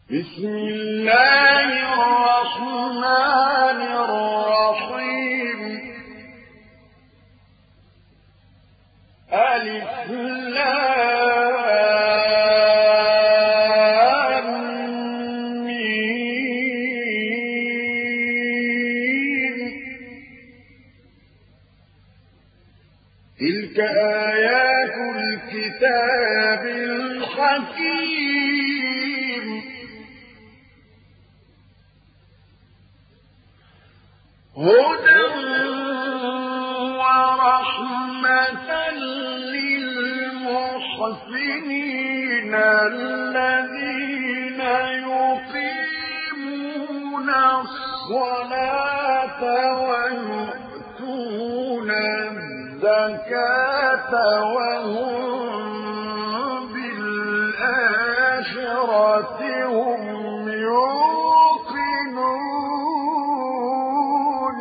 بسم الله الرحمن الرحيم ألف لام ميم تلك آيات الكتاب الحكيم هدى ورحمة للمحسنين الذين يقيمون الصلاة ويؤتون الزكاة وهم بالآخرة هم يوقنون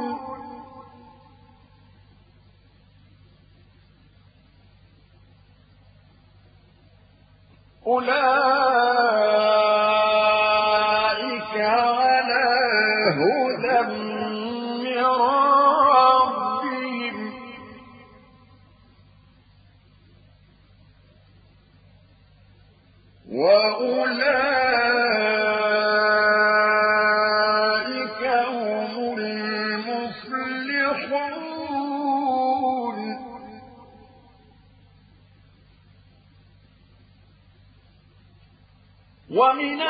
أولئك على هدى من ربهم وأولئك هم المفلحون ومن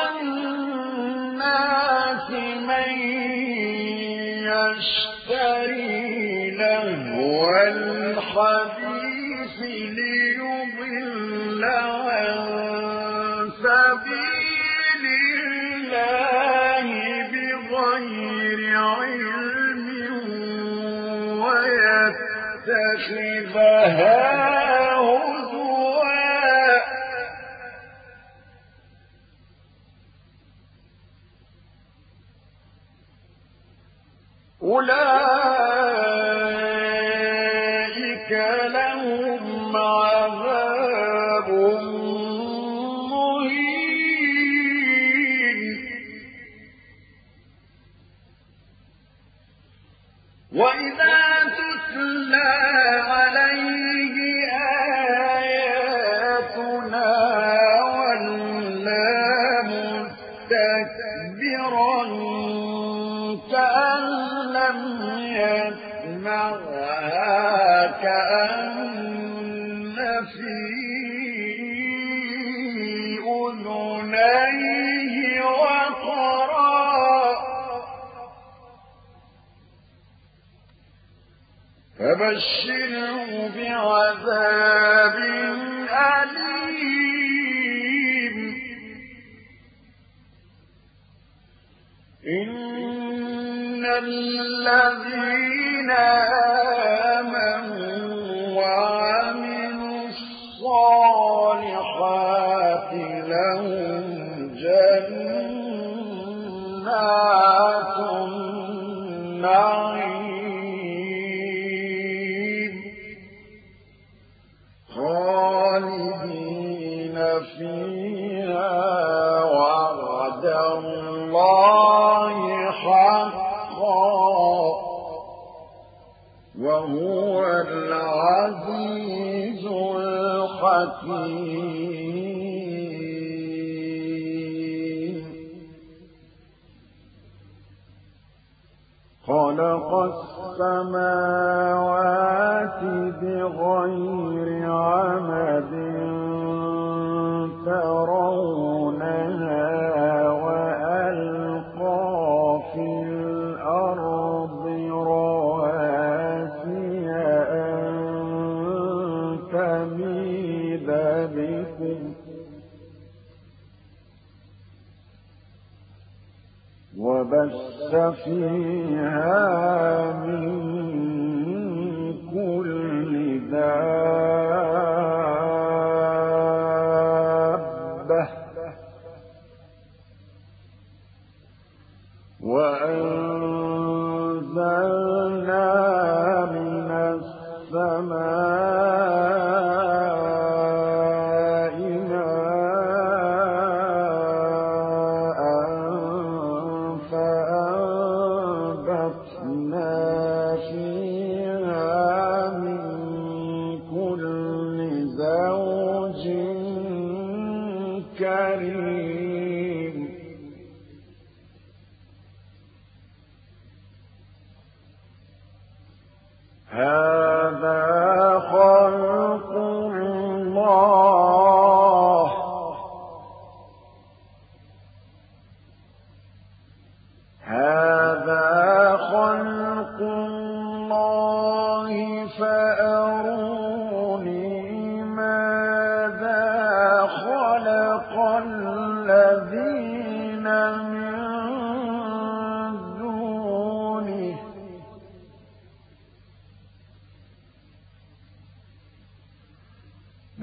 الناس من يشتري لهو الحديث ليضل عن سبيل الله بغير علم ويتخذها هزوا أولئك لهم عذاب مهين وإذا تتلى عليه آياتنا ولى مستكبرا كأن لم يسمعها كأن في أذنيه وقرا فبشره بعذاب أليم إن الذين آمنوا وعملوا الصالحات لهم جنات النعيم خالدين فيها وعد الله حقا وهو العزيز الحكيم خلق السماوات بغير عمد ترونها وألقى في الأرض رواسي أن تميد بكم وبث فيها من كل دابة وأنزلنا من السماء ماء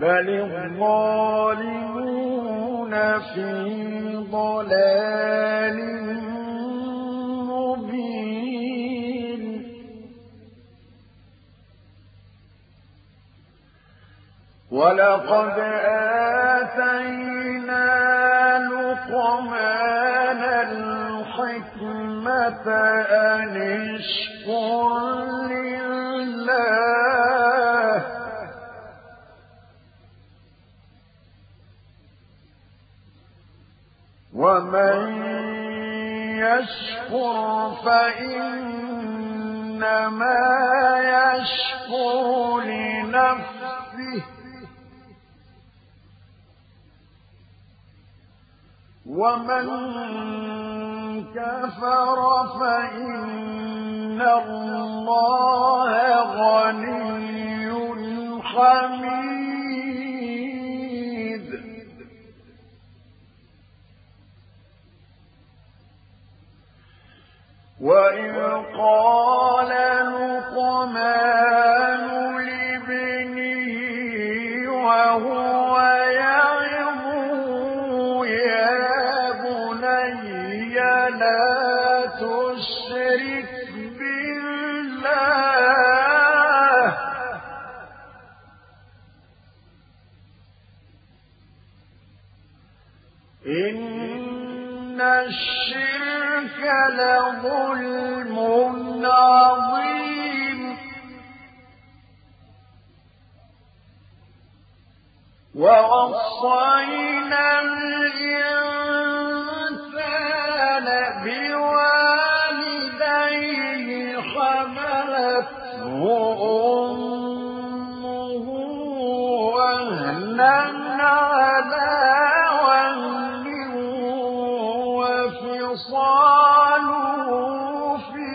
بل الظالمون في ضلال مبين ولقد آتينا لقمان الحكمة أن اشكر لله ومن يشكر فإنما يشكر لنفسه ومن كفر فإن الله غني حميد وإذ قال لقمان لابنه وهو يعظه يا بني لا تشرك بالله إن الشرك لظلم عظيم ووصينا الإنسان بوالديه حملته أمه وهنا على وهن وفصاله في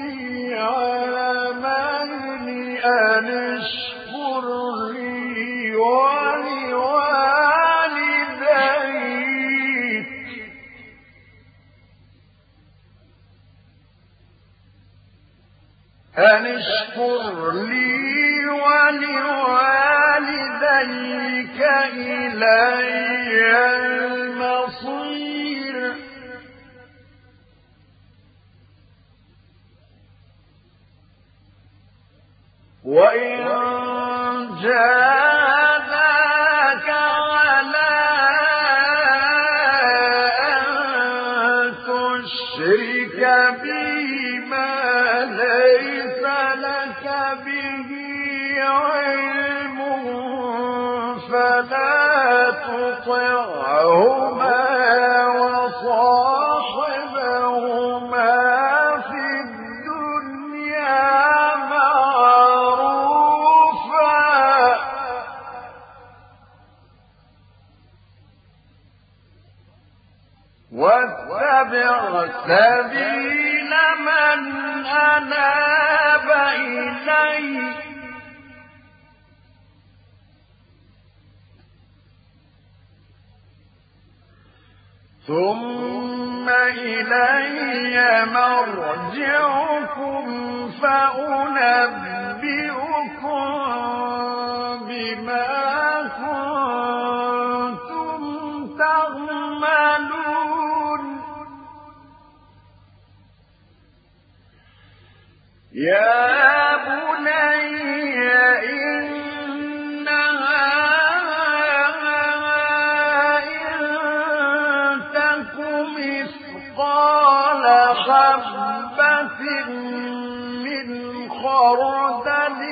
عامين أن اشكر لي ولوالديك إلي المصير وإن جاهداك على أن تشرك بي ما ليس لك به علم فلا تطعهما وصاحبهما في الدنيا معروفا واتبع سبيل من أناب إلي ثم إلي مرجعكم فأنبئكم بما كنتم تعملون يا بني إنها إن تك مثقال حبة من خردل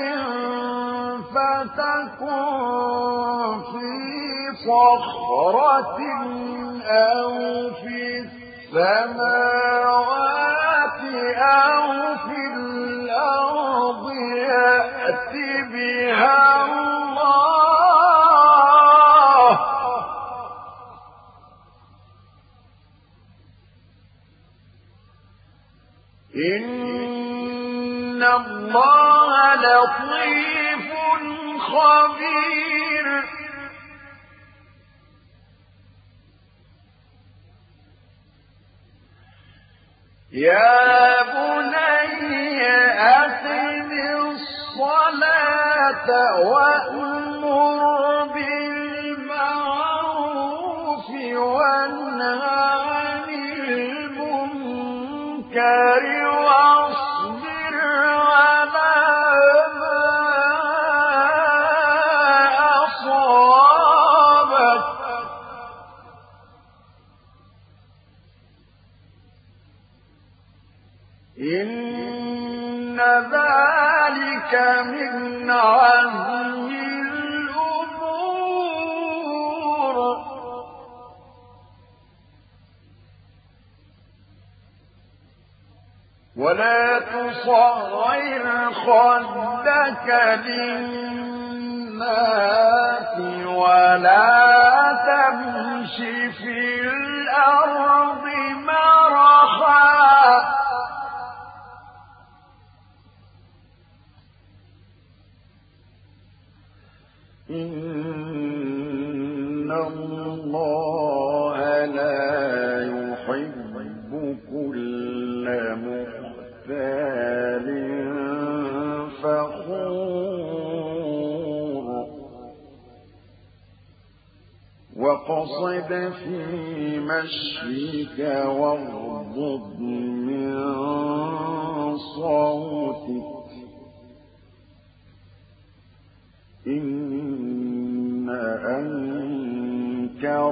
فتكن في صخرة أو في السماوات أو في الأرض يأت بها الله إن الله لطيف خبير يا بني أقم الصلاة وأمر بالمعروف المنكر واصبر على ما أصابك إن ذلك من عزم الأمور ولا تصغر خدك للناس ولا تمش في الأرض مرحا إن الله لا يحب كل مختال فخور واقصد في مشيك واغضض من صوتك إن أنكر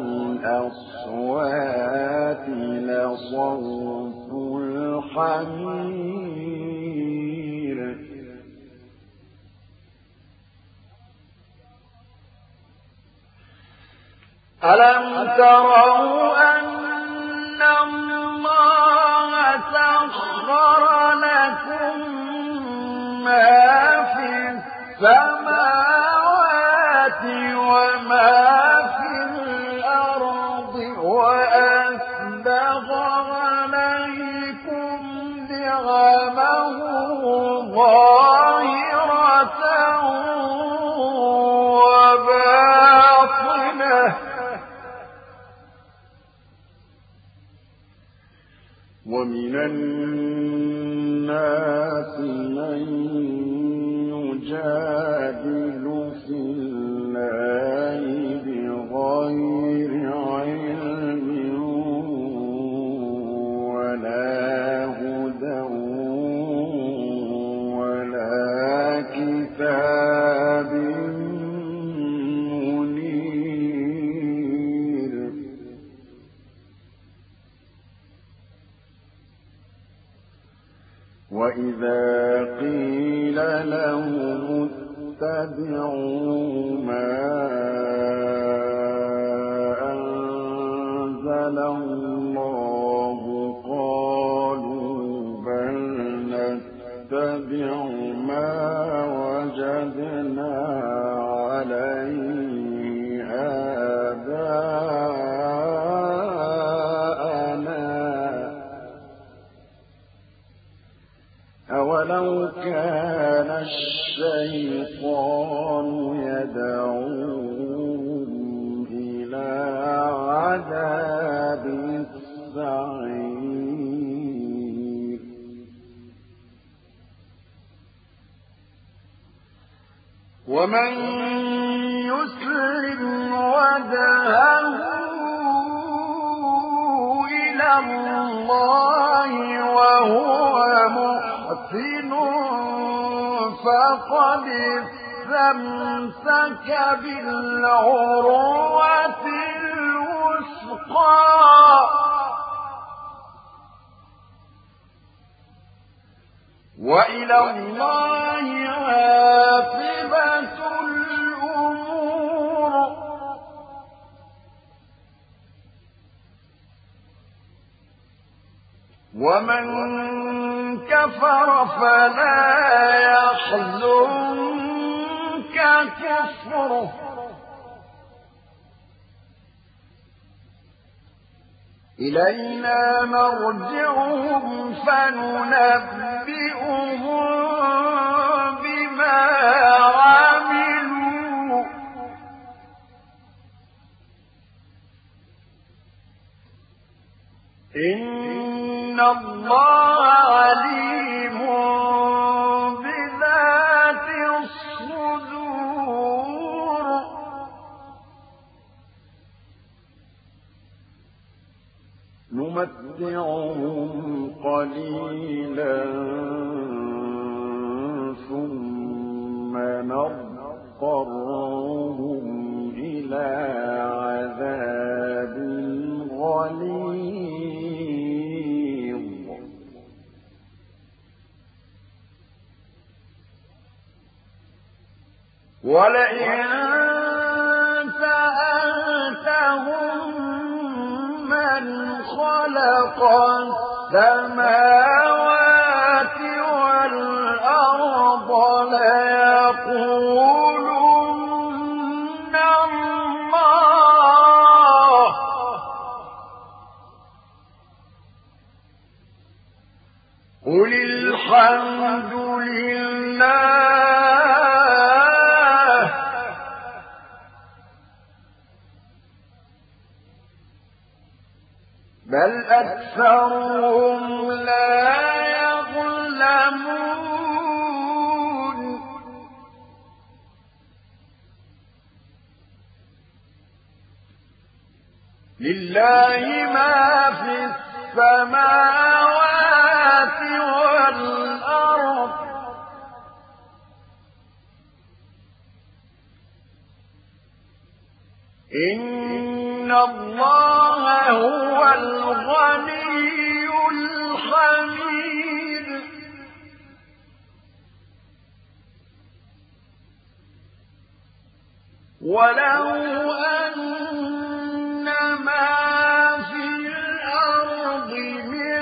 الأصوات لصوت الحمير ألم تروا أن الله سخر لكم ما في السماوات وما في الأرض وأسبغ عليكم نعمه ظاهرة وباطنة ومن الناس من يجادل في الله بغير علم ولا هدى ولا كتاب منير وإذا قيل لهم اتبعوا ما أنزل الله قالوا بل نتبع ما وجدنا عليه آباءنا أولو كان الشيطان يدعوهم إلى عذاب السعير ومن يسلم وجهه إلى الله وهو محسن فقد استمسك بالعروة الوثقى وإلى الله عاقبة الأمور ومن كفر فلا يحزنك كفره إلينا مرجعهم فننبئهم بما عملوا إن الله عليم بذات الصدور نمتعهم قليلا ثم نضطرهم إلى عذاب غليظ ولئن سألتهم من خلق السماوات والأرض ليقولن الله قل الحمد لله بل أكثرهم لا يعلمون لله ما في السماوات والأرض إن الله هو الغني الحميد ولو أن ما في الأرض من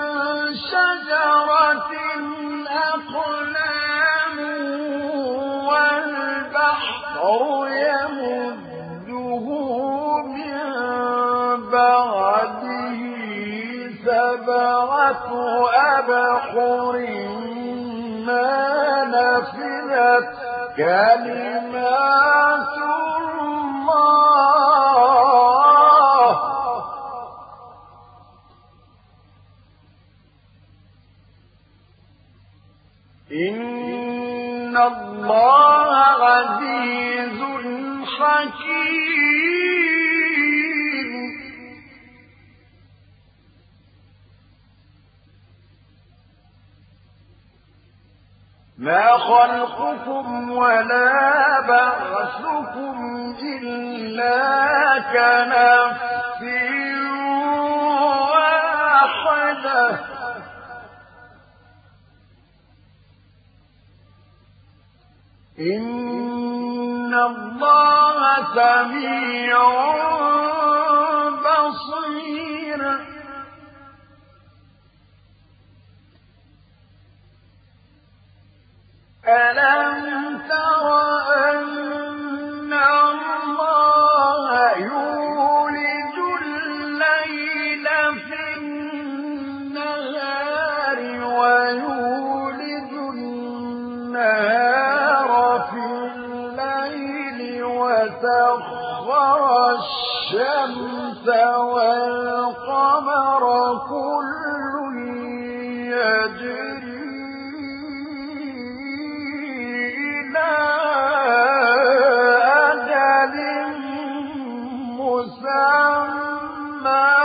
شجرة أقلام والبحر يمده من بعده سبعة أبحر ما نفذت كلمات الله إن الله عزيز حكيم ما خلقكم ولا بعثكم إلا كنفس واحدة إن الله سميع بصير ألم تر أن الله يولج الليل في النهار ويولج النهار في الليل وسخر الشمس والقمر كل يجري أجل مسمى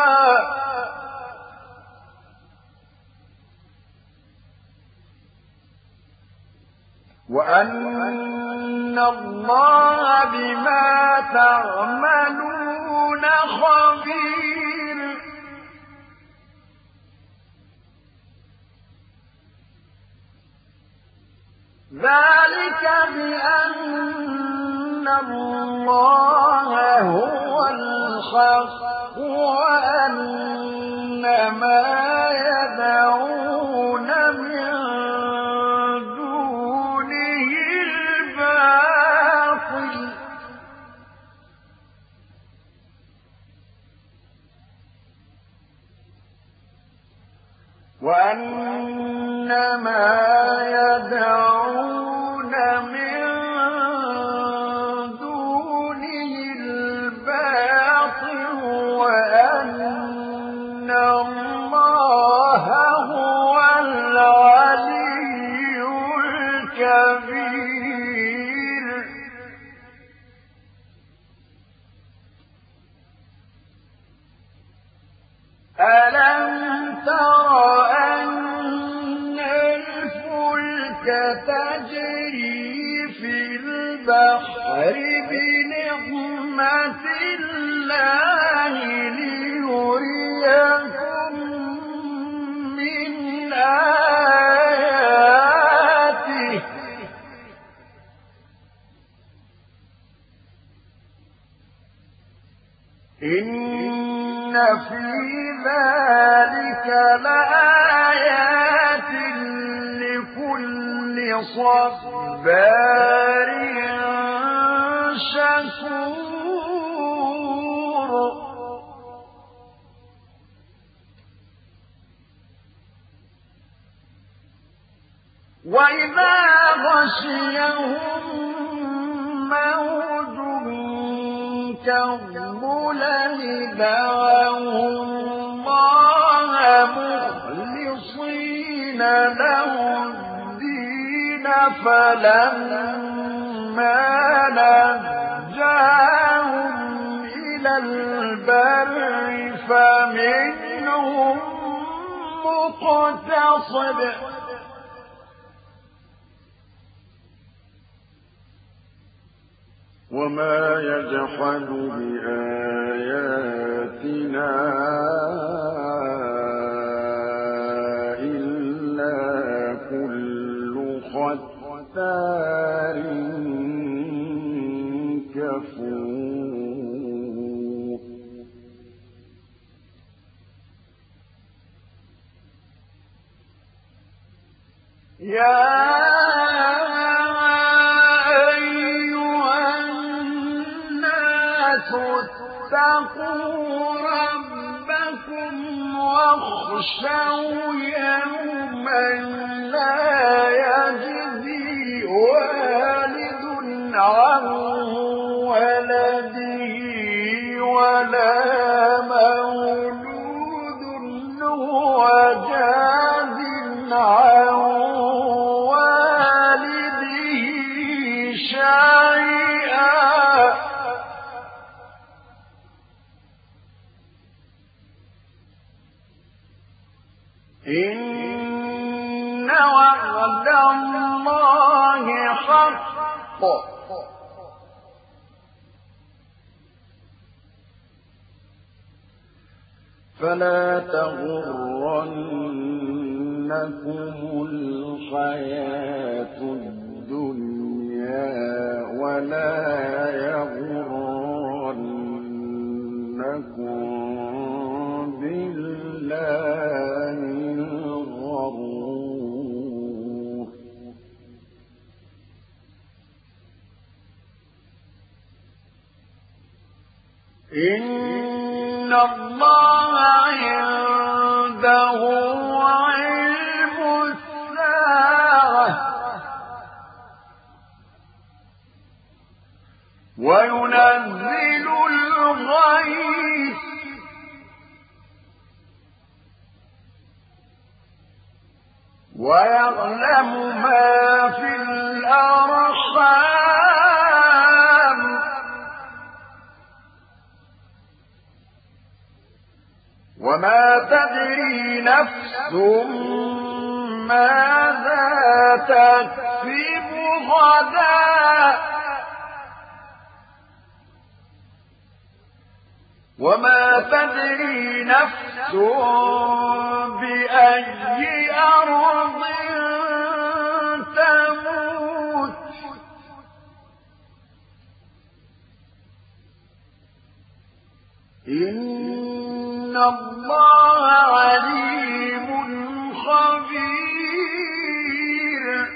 وأن الله بما تعملون خبير ذلك بأن الله هو الحق وأن ما يدعون من دونه الباطل وأن ما يدعون من دونه الباطل وأن الله هو العلي الكبير ألا في ذلك لآيات لكل صبار شكور. وإذا غشيهم موج كالظلل دعوا الله مخلصين له الدين فلما نجاهم إلى البر فمنهم مقتصد وما يجحد بآياتنا إلا كل ختار كفور. يا اتقوا ربكم واخشوا يوما لا يجزي والد عن ولده ولا مولود هو جاز عن والده شيئا إن وعد الله حق فلا تغرنكم الحياة الدنيا ولا يغرنكم بالله الغرور. إن الله عنده علم الساعة وينزل الغيث ويعلم ما في الأرحام وما تدري نفس ماذا تكسب غدا وما تدري نفس بأي أرض تموت إن الله عليم خبير.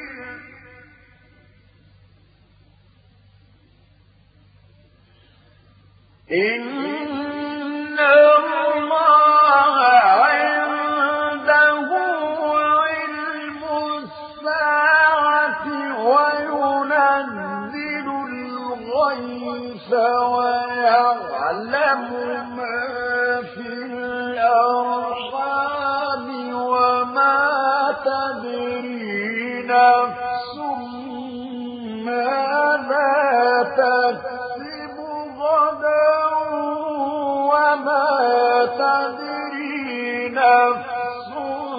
إن الله عنده علم الساعة وينزل الغيث ويعلم ما في الأرحام وما تدري نفس ماذا تكسب غدا وما تدري نفس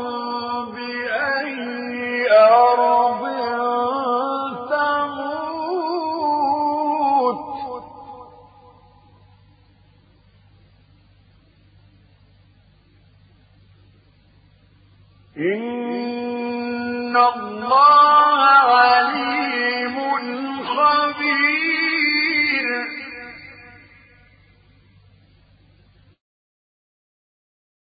بأي أرض تموت إن الله عليم خبير.